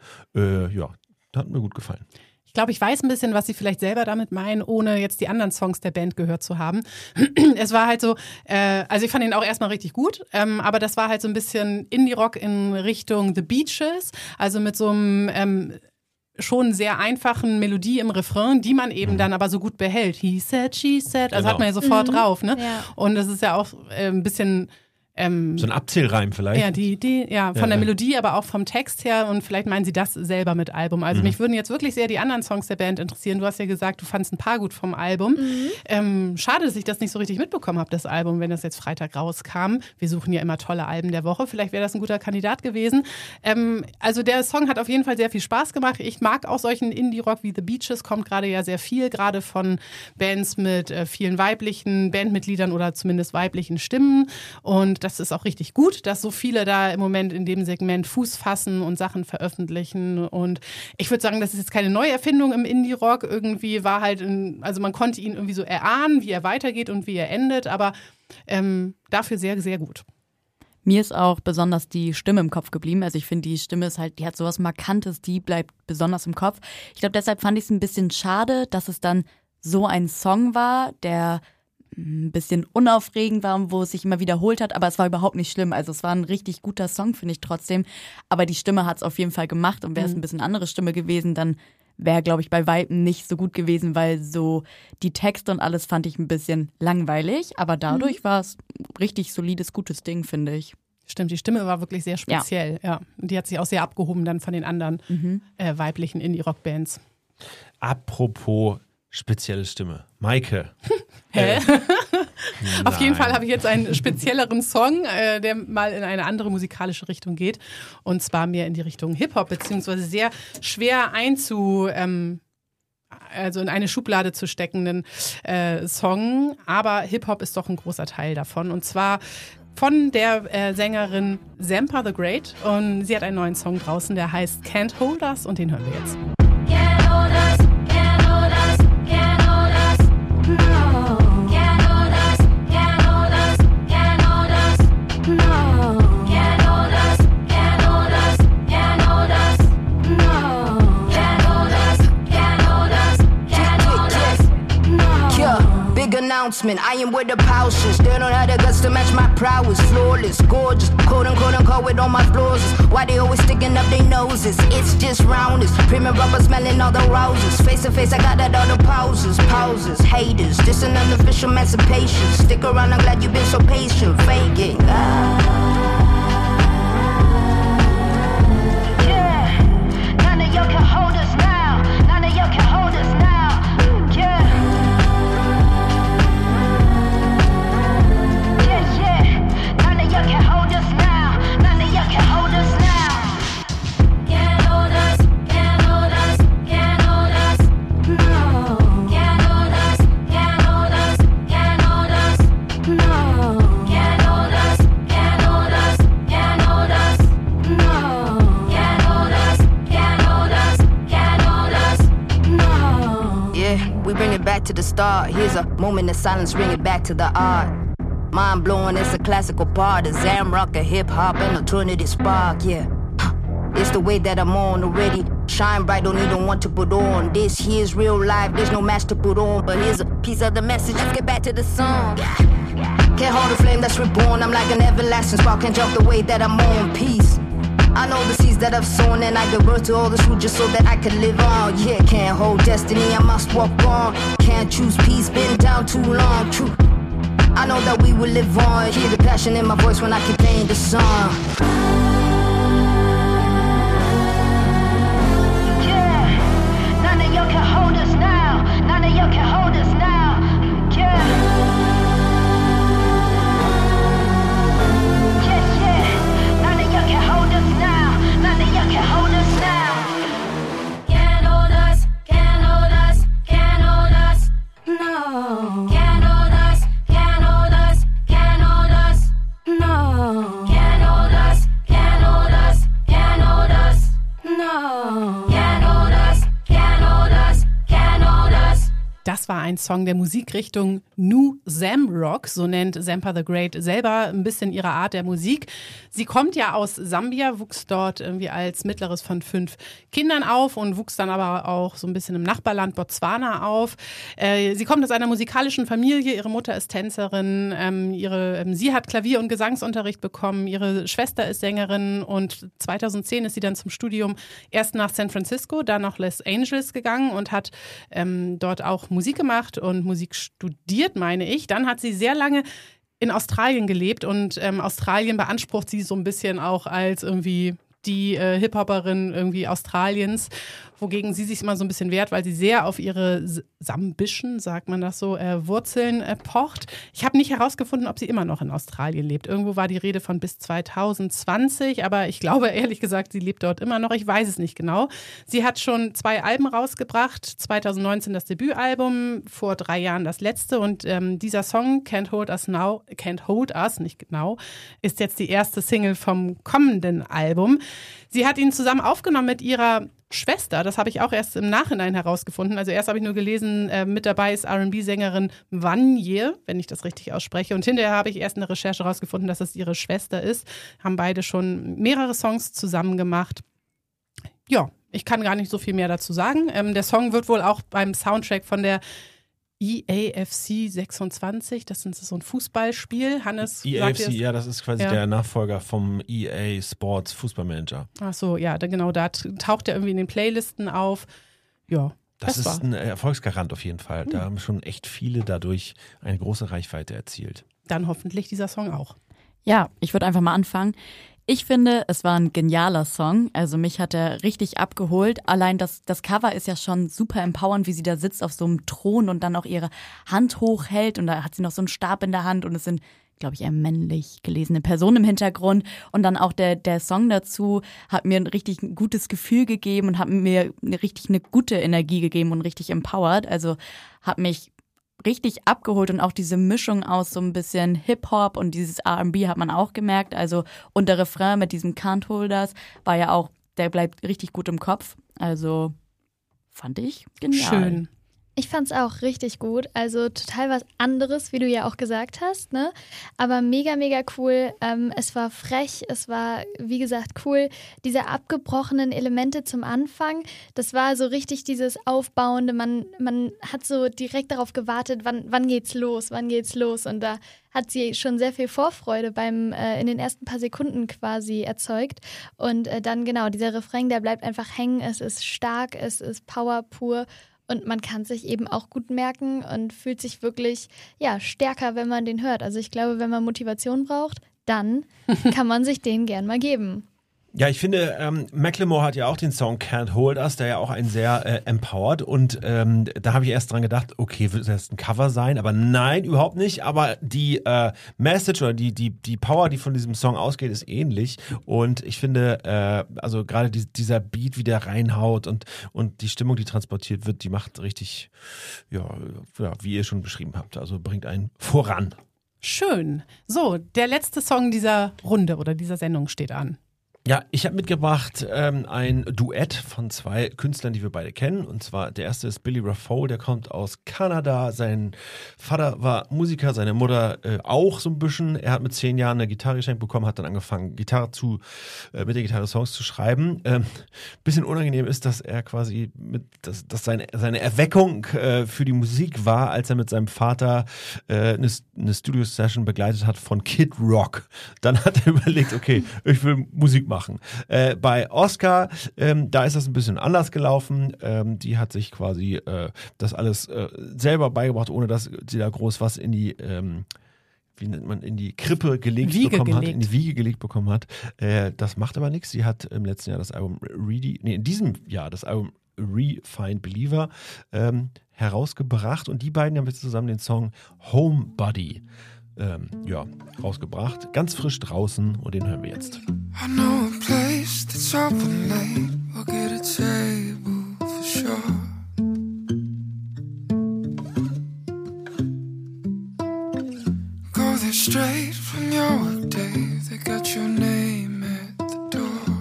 Hat mir gut gefallen. Ich glaube, ich weiß ein bisschen, was sie vielleicht selber damit meinen, ohne jetzt die anderen Songs der Band gehört zu haben. Es war halt so, also ich fand ihn auch erstmal richtig gut, aber das war halt so ein bisschen Indie-Rock in Richtung The Beaches, also mit so einem schon sehr einfachen Melodie im Refrain, die man eben dann aber so gut behält. He said, she said, also hat man ja sofort drauf, ne? Ja. Und das ist ja auch ein bisschen So ein Abzählreim vielleicht. Ja, die Idee, von der Melodie, aber auch vom Text her und vielleicht meinen sie das selber mit Album. Also mich würden jetzt wirklich sehr die anderen Songs der Band interessieren. Du hast ja gesagt, du fandst ein paar gut vom Album. Schade, dass ich das nicht so richtig mitbekommen habe, das Album, wenn das jetzt Freitag rauskam. Wir suchen ja immer tolle Alben der Woche. Vielleicht wäre das ein guter Kandidat gewesen. Also der Song hat auf jeden Fall sehr viel Spaß gemacht. Ich mag auch solchen Indie-Rock wie The Beaches, kommt gerade ja sehr viel, gerade von Bands mit vielen weiblichen Bandmitgliedern oder zumindest weiblichen Stimmen. Und das ist auch richtig gut, dass so viele da im Moment in dem Segment Fuß fassen und Sachen veröffentlichen. Und ich würde sagen, das ist jetzt keine Neuerfindung im Indie-Rock. Irgendwie war halt, also man konnte ihn irgendwie so erahnen, wie er weitergeht und wie er endet, aber dafür sehr, sehr gut. Mir ist auch besonders die Stimme im Kopf geblieben. Also ich finde, die Stimme ist halt, die hat sowas Markantes, die bleibt besonders im Kopf. Ich glaube, deshalb fand ich es ein bisschen schade, dass es dann so ein Song war, der ein bisschen unaufregend war und wo es sich immer wiederholt hat, aber es war überhaupt nicht schlimm. Also es war ein richtig guter Song, finde ich trotzdem. Aber die Stimme hat es auf jeden Fall gemacht und wäre es ein bisschen andere Stimme gewesen, dann wäre, glaube ich, bei Weitem nicht so gut gewesen, weil so die Texte und alles fand ich ein bisschen langweilig. Aber dadurch war es richtig solides, gutes Ding, finde ich. Stimmt, die Stimme war wirklich sehr speziell. Ja. Und die hat sich auch sehr abgehoben dann von den anderen weiblichen Indie-Rock-Bands. Apropos spezielle Stimme. Maike. Hä? Auf jeden Fall habe ich jetzt einen spezielleren Song, der mal in eine andere musikalische Richtung geht. Und zwar mehr in die Richtung Hip-Hop, beziehungsweise sehr schwer also in eine Schublade zu steckenden Song. Aber Hip-Hop ist doch ein großer Teil davon. Und zwar von der Sängerin Zampa the Great. Und sie hat einen neuen Song draußen, der heißt Can't Hold Us. Und den hören wir jetzt. Can't hold us, can't hold us, can't hold us. No. Can't hold us, can't hold us, can't hold us. No. Can't hold us, can't hold us, can't hold us. No. Can't hold us, can't hold us, can't hold us. No. Yeah, big announcement. I am with the potions. They don't have the guts to match my prowess. Flawless, gorgeous, quote unquote with all my flaws. Why they always sticking up their noses? It's just roundness. Premium rubber smelling all the roses. Face to face, I got that all the pauses. Haters, this an unofficial emancipation. Stick around, I'm glad you've been so patient. Fake it. Yeah, none of y'all can hold us now. None of y'all can hold us now. Yeah. None of y'all can hold us now. None of y'all can hold us now. Can't hold us, can't hold us, can't hold us. No. Can't hold us, can't hold us, can't hold us. No. Can't hold us, can't hold us, can't hold us. No. Can't hold us, can't hold us, can't hold us. No. Yeah, we bring it back to the start. Here's a moment of silence, bring it back to the art. Mind blowing, it's a classical part of Zamrock, a hip hop, and alternative spark, yeah. It's the way that I'm on already. Shine bright, don't even want to put on. This here's real life, there's no match to put on. But here's a piece of the message, let's get back to the song. Can't hold a flame that's reborn, I'm like an everlasting spark. Can't jump the way that I'm on, peace. I know the seeds that I've sown and I give birth to all this fruit just so that I can live on. Yeah, can't hold destiny, I must walk on. Can't choose peace, been down too long, true. I know that we will live on. Hear the passion in my voice when I keep playing the song. Yeah, none of y'all can hold us now. None of y'all can hold us now. Yeah. None of y'all can hold us now. None of y'all can hold us now. Can't hold us, can't hold us, can't hold us. No. Can't hold us, can't hold us, can't hold us. No. Can't hold us, can't hold us, can't hold us. No. Can't hold us, can't hold us, can't hold us. Das war ein Song der Musikrichtung New Zamrock, so nennt Zampa the Great selber ein bisschen ihre Art der Musik. Sie kommt ja aus Sambia, wuchs dort irgendwie als mittleres von 5 Kindern auf und wuchs dann aber auch so ein bisschen im Nachbarland Botswana auf. Sie kommt aus einer musikalischen Familie, ihre Mutter ist Tänzerin, sie hat Klavier- und Gesangsunterricht bekommen, ihre Schwester ist Sängerin und 2010 ist sie dann zum Studium erst nach San Francisco, dann nach Los Angeles gegangen und hat dort auch Musik gemacht und Musik studiert, meine ich. Dann hat sie sehr lange in Australien gelebt und Australien beansprucht sie so ein bisschen auch als irgendwie die Hip-Hopperin irgendwie Australiens, wogegen sie sich immer so ein bisschen wehrt, weil sie sehr auf ihre sambischen, sagt man das so, Wurzeln pocht. Ich habe nicht herausgefunden, ob sie immer noch in Australien lebt. Irgendwo war die Rede von bis 2020, aber ich glaube ehrlich gesagt, sie lebt dort immer noch. Ich weiß es nicht genau. Sie hat schon 2 Alben rausgebracht, 2019 das Debütalbum, vor 3 Jahren das letzte und dieser Song Can't Hold Us, nicht genau, ist jetzt die erste Single vom kommenden Album. Sie hat ihn zusammen aufgenommen mit ihrer Schwester, das habe ich auch erst im Nachhinein herausgefunden. Also erst habe ich nur gelesen, mit dabei ist R&B-Sängerin Vanye, wenn ich das richtig ausspreche. Und hinterher habe ich erst in der Recherche herausgefunden, dass es ihre Schwester ist. Haben beide schon mehrere Songs zusammen gemacht. Ja, ich kann gar nicht so viel mehr dazu sagen. Der Song wird wohl auch beim Soundtrack von der EAFC 26, das ist so ein Fußballspiel. Hannes, EAFC, ja, das ist quasi der Nachfolger vom EA Sports Fußballmanager. Ach so, ja, genau, da taucht er irgendwie in den Playlisten auf. Ja, das ist ein Erfolgsgarant auf jeden Fall. Da haben schon echt viele dadurch eine große Reichweite erzielt. Dann hoffentlich dieser Song auch. Ja, ich würde einfach mal anfangen. Ich finde, es war ein genialer Song. Also mich hat er richtig abgeholt. Allein das Cover ist ja schon super empowernd, wie sie da sitzt auf so einem Thron und dann auch ihre Hand hochhält. Und da hat sie noch so einen Stab in der Hand und es sind, glaube ich, eher männlich gelesene Personen im Hintergrund. Und dann auch der Song dazu hat mir ein richtig gutes Gefühl gegeben und hat mir eine gute Energie gegeben und richtig empowered. Also hat mich richtig abgeholt und auch diese Mischung aus so ein bisschen Hip-Hop und dieses R&B hat man auch gemerkt. Also und der Refrain mit diesem Can't Hold Us war ja auch, der bleibt richtig gut im Kopf. Also fand ich genial. Schön. Ich fand's auch richtig gut, also total was anderes, wie du ja auch gesagt hast, ne? Aber mega, mega cool. Es war frech, es war, wie gesagt, cool. Diese abgebrochenen Elemente zum Anfang, das war so richtig dieses Aufbauende. Man hat so direkt darauf gewartet, wann geht's los. Und da hat sie schon sehr viel Vorfreude in den ersten paar Sekunden quasi erzeugt. Und dann genau, dieser Refrain, der bleibt einfach hängen. Es ist stark, es ist Power pur. Und man kann sich eben auch gut merken und fühlt sich wirklich stärker, wenn man den hört. Also ich glaube, wenn man Motivation braucht, dann kann man sich den gern mal geben. Ja, ich finde, Macklemore hat ja auch den Song Can't Hold Us, der ja auch einen sehr empowert und da habe ich erst dran gedacht, okay, wird das ein Cover sein? Aber nein, überhaupt nicht, aber die Message oder die Power, die von diesem Song ausgeht, ist ähnlich und ich finde, also gerade dieser Beat, wie der reinhaut und die Stimmung, die transportiert wird, die macht richtig, ja, wie ihr schon beschrieben habt, also bringt einen voran. Schön. So, der letzte Song dieser Runde oder dieser Sendung steht an. Ja, ich habe mitgebracht ein Duett von 2 Künstlern, die wir beide kennen. Und zwar der erste ist Billy Raffo, der kommt aus Kanada. Sein Vater war Musiker, seine Mutter auch so ein bisschen. Er hat mit 10 Jahren eine Gitarre geschenkt bekommen, hat dann angefangen, mit der Gitarre Songs zu schreiben. Bisschen unangenehm ist, dass er quasi dass seine Erweckung für die Musik war, als er mit seinem Vater eine Studio-Session begleitet hat von Kid Rock. Dann hat er überlegt, okay, ich will Musik machen. Bei Oscar, da ist das ein bisschen anders gelaufen. Die hat sich quasi das alles selber beigebracht, ohne dass sie da groß was in die wie nennt man, in die Krippe gelegt bekommen hat, in die Wiege gelegt bekommen hat. Das macht aber nichts. Sie hat im letzten Jahr in diesem Jahr das Album Refined Believer herausgebracht und die beiden haben jetzt zusammen den Song Homebody rausgebracht. Ganz frisch draußen und den hören wir jetzt. I know a place that's open late. We'll get a table for sure. Go there straight from your workday. They got your name at the door.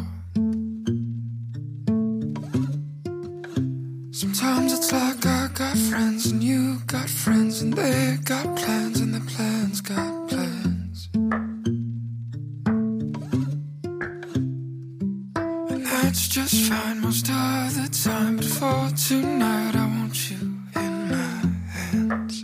Sometimes it's like I got friends and you got friends and they got plans and the plans got plans. And that's just fine most of the time, but for tonight I want you in my hands.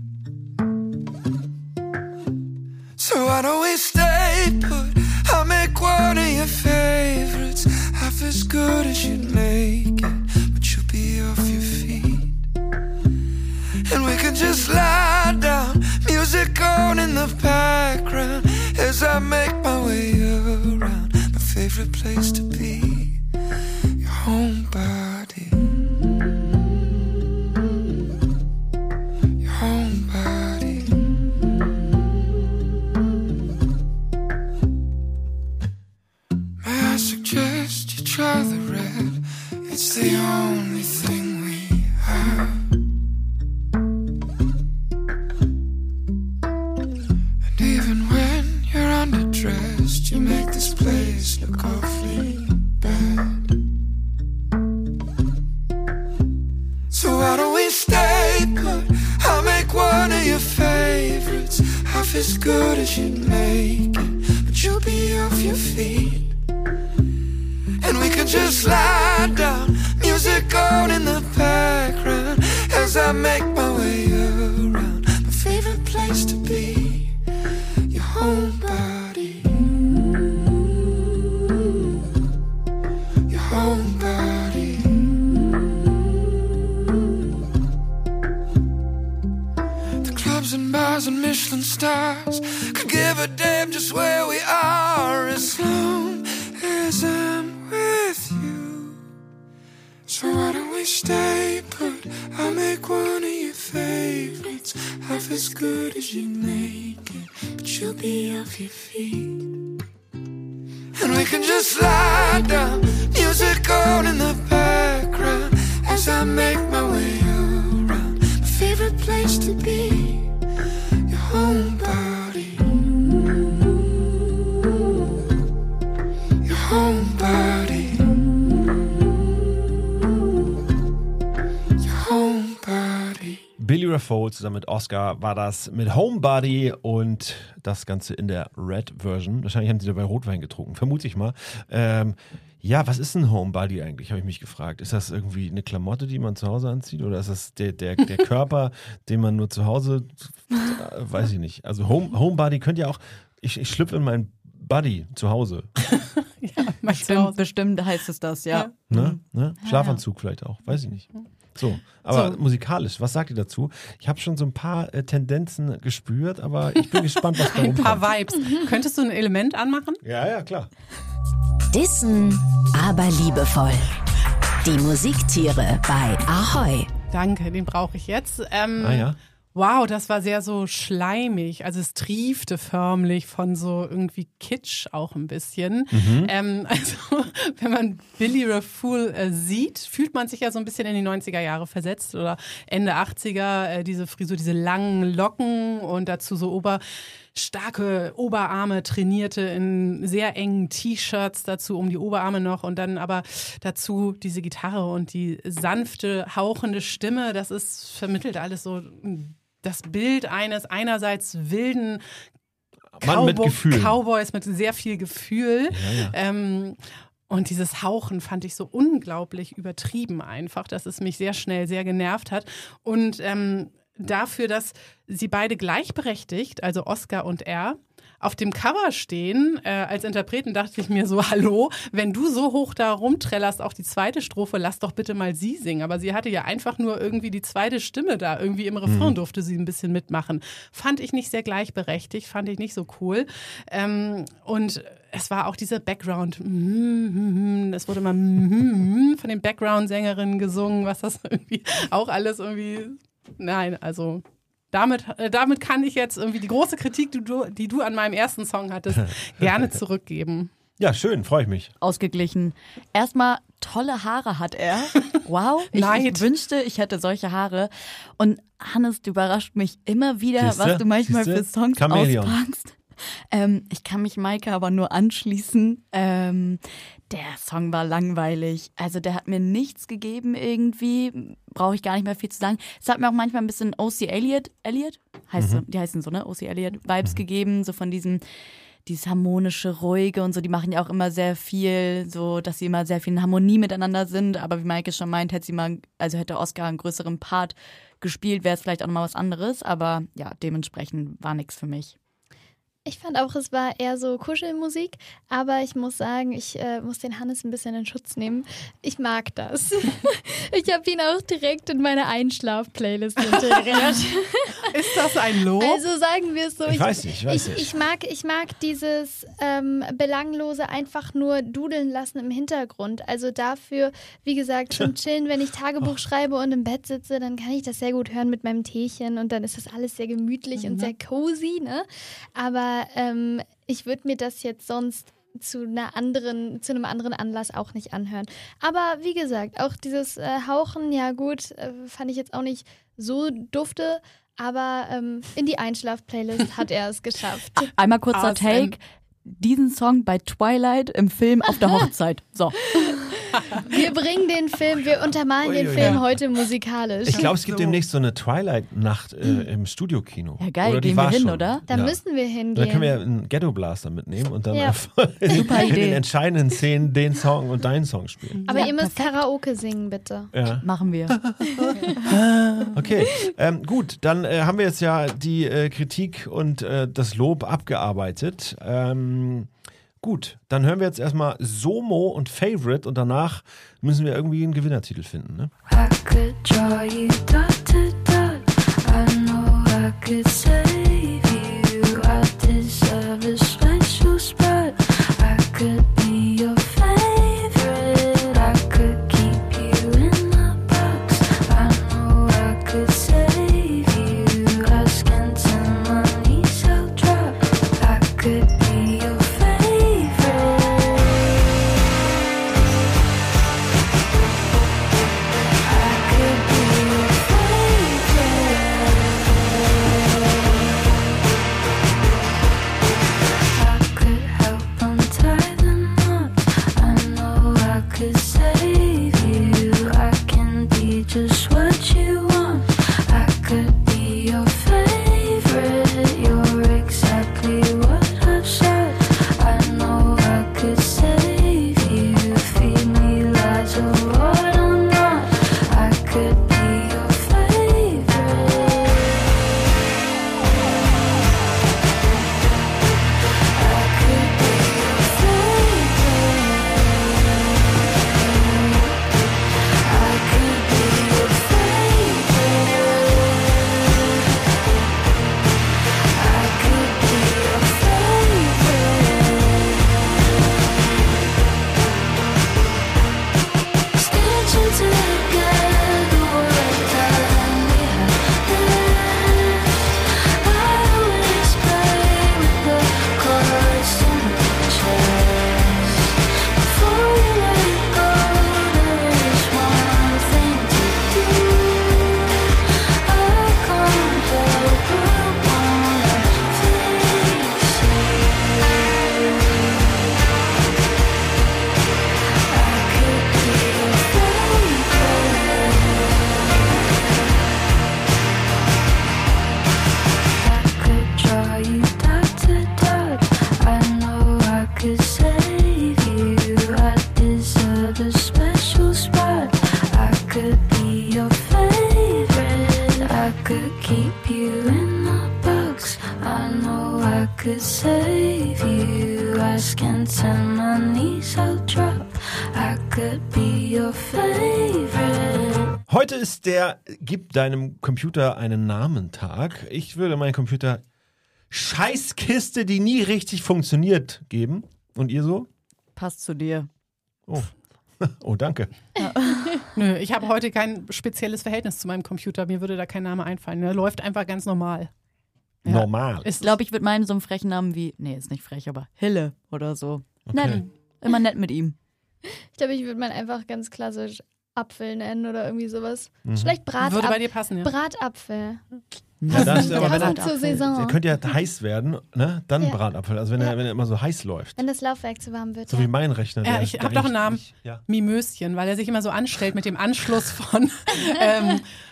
So why don't we stay put? I'll make one of your favorites half as good as you'd make it, but you'll be off your feet. And we can just lie down, music on in the past. place to be. Your homebody. Your homebody. May I suggest you try the red? It's the only thing we have. And even when you're underdressed, you make this place look awfully bad. So why don't we stay put? I'll make one of your favorites, half as good as you make it, but you'll be off your feet. And we can just lie down, music on in the background, as I make my way around. My favorite place to be, your homebody. Your homebody. The clubs and bars and Michelin stars could give a damn just where we are, as long as I'm with you. So why don't we stay put? I'll make one of your favorites, half as good as you make it, but you'll be off your feet. And we can just lie down, music on in the background, as I make my way around. My favorite place to be, your homebody. Your homebody. Your homebody. Billy Raffo zusammen mit Oscar war das mit Homebody und das Ganze in der Red-Version. Wahrscheinlich haben sie dabei Rotwein getrunken, vermute ich mal. Ja, was ist ein Homebody eigentlich, habe ich mich gefragt. Ist das irgendwie eine Klamotte, die man zu Hause anzieht, oder ist das der Körper, den man nur zu Hause, weiß ich nicht. Also Homebody könnte ja auch, ich schlüpfe in meinen Buddy zu Hause. Ja, bestimmt heißt es das, ja. Ne? Schlafanzug vielleicht auch, weiß ich nicht. So, aber musikalisch, was sagt ihr dazu? Ich habe schon so ein paar Tendenzen gespürt, aber ich bin gespannt, was da rumkommt. Ein paar Vibes. Könntest du ein Element anmachen? Ja, klar. Dissen, aber liebevoll. Die Musiktiere bei Ahoi. Danke, den brauche ich jetzt. Ja. Wow, das war sehr so schleimig. Also es triefte förmlich von so irgendwie Kitsch auch ein bisschen. Also wenn man Billy Raffo sieht, fühlt man sich ja so ein bisschen in die 90er Jahre versetzt oder Ende 80er, diese Frisur, diese langen Locken und dazu so starke Oberarme, trainierte in sehr engen T-Shirts, dazu um die Oberarme noch und dann aber dazu diese Gitarre und die sanfte, hauchende Stimme. Das vermittelt alles so das Bild eines einerseits wilden Cowboys mit sehr viel Gefühl. Ja. Und dieses Hauchen fand ich so unglaublich übertrieben einfach, dass es mich sehr schnell sehr genervt hat. Und dafür, dass sie beide gleichberechtigt, also Oscar und er, auf dem Cover stehen, als Interpreten dachte ich mir so, hallo, wenn du so hoch da rumträllerst, auch die zweite Strophe, lass doch bitte mal sie singen. Aber sie hatte ja einfach nur irgendwie die zweite Stimme da, irgendwie im Refrain durfte sie ein bisschen mitmachen. Fand ich nicht sehr gleichberechtigt, fand ich nicht so cool. Und es war auch dieser Background, es wurde mal von den Background-Sängerinnen gesungen, was das irgendwie auch alles irgendwie, nein, also damit kann ich jetzt irgendwie die große Kritik, die du an meinem ersten Song hattest, gerne zurückgeben. Ja, schön, freue ich mich. Ausgeglichen. Erstmal, tolle Haare hat er. Wow, ich wünschte, ich hätte solche Haare. Und Hannes, du überrascht mich immer wieder, was du manchmal für Songs auspackst. Ich kann mich Maike aber nur anschließen. Der Song war langweilig. Also der hat mir nichts gegeben irgendwie. Brauche ich gar nicht mehr viel zu sagen. Es hat mir auch manchmal ein bisschen O.C. Elliott heißt so, die heißen so, ne? O.C. Elliott Vibes gegeben, so von dieses harmonische, ruhige und so. Die machen ja auch immer sehr viel, so dass sie immer sehr viel in Harmonie miteinander sind. Aber wie Maike schon meint, hätte Oscar einen größeren Part gespielt, wäre es vielleicht auch nochmal was anderes. Aber ja, dementsprechend war nichts für mich. Ich fand auch, es war eher so Kuschelmusik, aber ich muss sagen, ich muss den Hannes ein bisschen in Schutz nehmen. Ich mag das. Ich habe ihn auch direkt in meine Einschlaf-Playlist integriert. Ist das ein Lob? Also sagen wir es so. Ich weiß nicht. Ich mag dieses belanglose einfach nur dudeln lassen im Hintergrund. Also dafür, wie gesagt, zum Chillen, wenn ich Tagebuch schreibe und im Bett sitze, dann kann ich das sehr gut hören mit meinem Teechen und dann ist das alles sehr gemütlich und sehr cozy, ne? Aber ich würde mir das jetzt sonst zu einem anderen Anlass auch nicht anhören. Aber wie gesagt, auch dieses Hauchen, ja gut, fand ich jetzt auch nicht so dufte, aber in die Einschlaf-Playlist hat er es geschafft. Einmal kurzer Take. Diesen Song bei Twilight im Film auf der Hochzeit. So. Wir bringen den Film, wir untermalen den Film heute musikalisch. Ich glaube, es gibt demnächst so eine Twilight-Nacht im Studiokino. Ja, geil, oder gehen wir hin, oder? Da müssen wir hingehen. Dann können wir einen Ghetto Blaster mitnehmen und dann Super in Idee. den entscheidenden Szenen den Song und deinen Song spielen. Aber ihr müsst Karaoke singen, bitte. Ja. Machen wir. Okay, gut, dann haben wir jetzt ja die Kritik und das Lob abgearbeitet. Gut, dann hören wir jetzt erstmal Somo und Favorite und danach müssen wir irgendwie einen Gewinnertitel finden, ne? I could draw you dot to dot. I know I could save you. I deserve a special spot. I could be your favorite. I could keep you in the box. I know I could save you. Asking to my knees I'll drop. I could be your just what you want. I could be your favorite. You're exactly what I've said. I know I could save you. Feed me lies of what I'm not. I could be your favorite. I could be your favorite. I could be your favorite. I could be your favorite. Stitching together what time we had left. I always play with the cards in the chest. Before you let go, there is one thing to do. I can't help but wanna fix you. I could be your favorite. I could draw you dot to dot. I know I could save you. I deserve a special spot. I could be your favorite. I could keep you in the box. I know I could save you. Asking to my knees I'll drop. I could be your favorite. Heute ist der Gib deinem Computer einen Namen-Tag. Ich würde meinem Computer Scheißkiste, die nie richtig funktioniert, geben. Und ihr so? Passt zu dir. Oh, oh danke. Nö, ich habe heute kein spezielles Verhältnis zu meinem Computer. Mir würde da kein Name einfallen. Der läuft einfach ganz normal. Ja. Normal. Ich glaube, ich würde meinen so einen frechen Namen wie, nee, ist nicht frech, aber Hille oder so. Okay. Nett. Immer nett mit ihm. Ich glaube, ich würde meinen einfach ganz klassisch Apfel nennen oder irgendwie sowas. Vielleicht Bratapfel. Würde bei dir passen, ja. Bratapfel. Ja, das, aber wenn Passend zur Saison. der könnte ja heiß werden, ne? Dann Ja. Bratapfel. Also wenn er immer so heiß läuft. Wenn das Laufwerk zu warm wird. So wie mein Rechner. Ja, der- ich der habe doch einen eigentlich- Namen. Ja. Mimöschen, weil er sich immer so anstellt mit dem Anschluss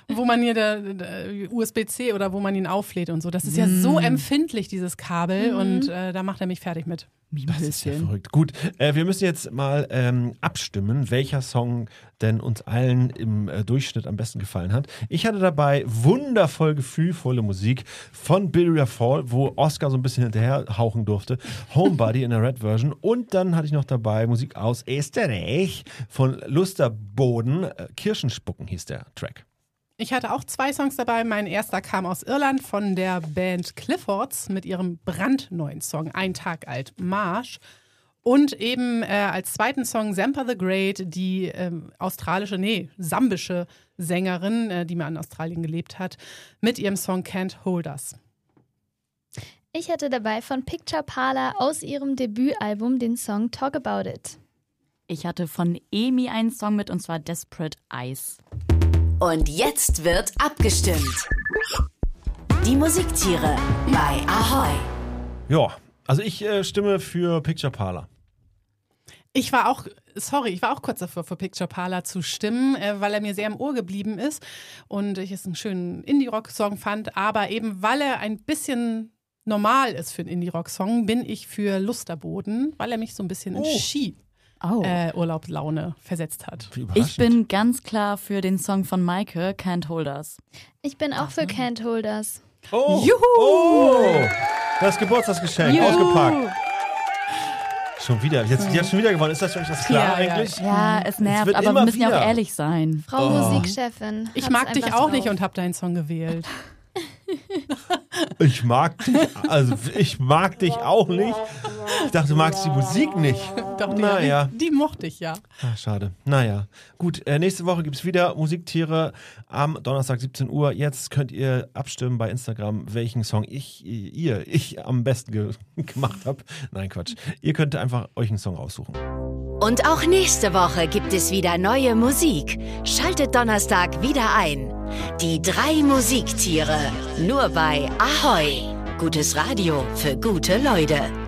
wo man hier der USB-C oder wo man ihn auflädt und so. Das ist ja so empfindlich, dieses Kabel. Und da macht er mich fertig mit. Das ist ja verrückt. Gut, wir müssen jetzt mal abstimmen, welcher Song denn uns allen im Durchschnitt am besten gefallen hat. Ich hatte dabei wundervoll gefühlvolle Musik von Billy Fall, wo Oscar so ein bisschen hinterher hauchen durfte. Homebody in der Red-Version. Und dann hatte ich noch dabei Musik aus Österreich von Lusterboden. Kirschenspucken hieß der Track. Ich hatte auch 2 Songs dabei. Mein erster kam aus Irland von der Band Cliffords mit ihrem brandneuen Song Ein Tag alt, Marsch. Und eben als zweiten Song Zampa the Great, die sambische Sängerin, die mal in Australien gelebt hat, mit ihrem Song Can't Hold Us. Ich hatte dabei von Picture Parlor aus ihrem Debütalbum den Song Talk About It. Ich hatte von EMI einen Song mit, und zwar Desperate Eyes. Und jetzt wird abgestimmt. Die Musiktiere bei Ahoi. Ja, also ich stimme für Picture Parlor. Ich war auch kurz davor, für Picture Parlor zu stimmen, weil er mir sehr im Ohr geblieben ist und ich es einen schönen Indie-Rock-Song fand. Aber eben, weil er ein bisschen normal ist für einen Indie-Rock-Song, bin ich für Lusterboden, weil er mich so ein bisschen in Ski-Urlaubslaune versetzt hat. Ich bin ganz klar für den Song von Maike, Can't Hold Us. Ich bin auch für Can't Hold Us. Oh, Juhu! Oh, das Geburtstagsgeschenk, ausgepackt. Schon wieder, die hat schon wieder gewonnen. Ist das für euch das klar eigentlich? Ja, es nervt, aber wir müssen ja auch ehrlich sein. Frau Musikchefin. Ich mag dich auch nicht und habe deinen Song gewählt. Ich mag dich auch nicht. Ich dachte, du magst die Musik nicht. Doch, die mochte ich ja. Ach, schade. Naja. Gut, nächste Woche gibt es wieder Musiktiere am Donnerstag 17 Uhr. Jetzt könnt ihr abstimmen bei Instagram, welchen Song ich am besten gemacht habe. Nein, Quatsch. Ihr könnt einfach euch einen Song aussuchen. Und auch nächste Woche gibt es wieder neue Musik. Schaltet Donnerstag wieder ein. Die 3 Musiktiere. Nur bei Ahoi. Gutes Radio für gute Leute.